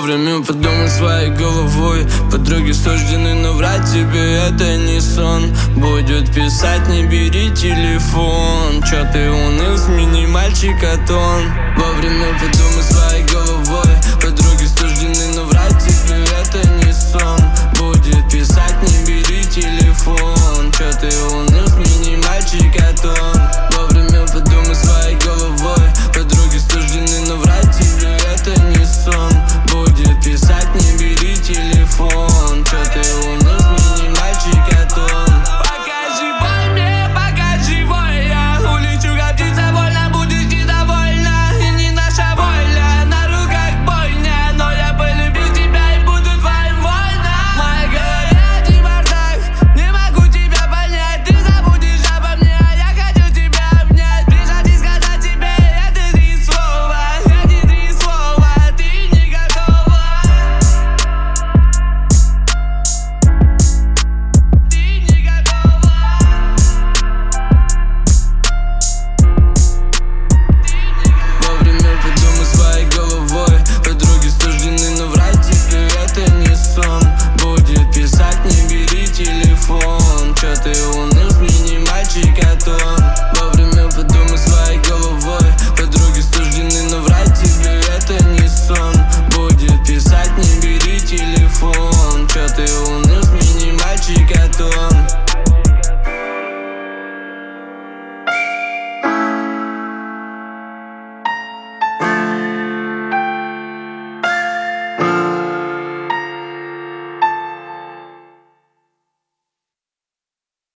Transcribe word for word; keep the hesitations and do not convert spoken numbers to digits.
Вовремя подумай своей головой. Подруги суждены, но врать тебе это не сон. Будет писать, не бери телефон. Чё ты уныл, смени мальчика тон. Вовремя подумай своей головой. Подруги суждены, но врать тебе это не сон. Будет писать, не бери телефон. Чё ты уныл, смени мальчика тон. Вовремя подумай своей головой. Подруги суждены, но врать тебе это не сон. Будет писать, не бери телефон. Чё ты уныл, смени мальчика тон. Покажи боль мне, покажи боль. Я улечу, как птица вольно, будешь недовольна. И не наша воля, на руках бойня. Но я полюбил тебя и буду твоим вольно. В моей голове один бардак, не могу тебя понять. Ты забудешь обо мне, а я хочу тебя обнять. Прижать и сказать тебе это три слова. Эти три слова, ты не готова. Ты не готова. Вовремя подумай своей головой. Подруги суждены, но врать тебе это не сон. Будет писать, не бери телефон. Чё ты уныл, смени мальчика